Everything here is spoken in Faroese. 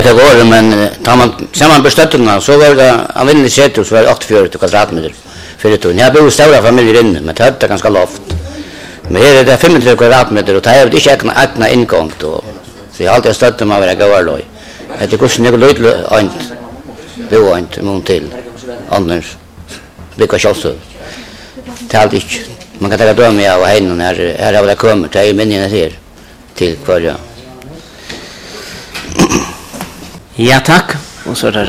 Det går, men tar man samman bestötterna så var det användligt sätt så var det 84 kvadratmeter för det. Jag bor i stora familjer inne, men det är ganska lågt. Men här är det 35 kvadratmeter och det är inte ägna ingång då. Så jag har alltid stött om att vara gavarlöj. Det är kursen jag löjt önt. Det var inte mån till. Annars bygga kjolsöv. Det är alltid inte. Man kan ta döm av henne här har det kommit. Det är meningen här till kvar. Ja, tack. Och så där